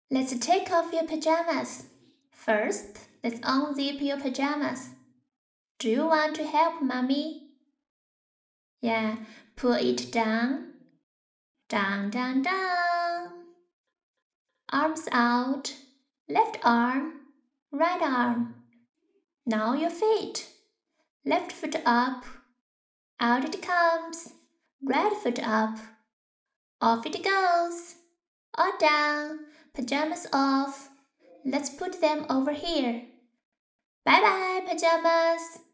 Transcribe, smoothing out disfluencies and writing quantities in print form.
Let's take off your pajamas. First, let's unzip your pajamas. Do you want to help mommy? Yeah, pull it down. Down, down, down. Arms out. Left arm, right arm. Now your feet. Left foot up. Out it comes. Right foot up. Off it goes. All down. Pajamas off. Let's put them over here. Bye bye, pajamas.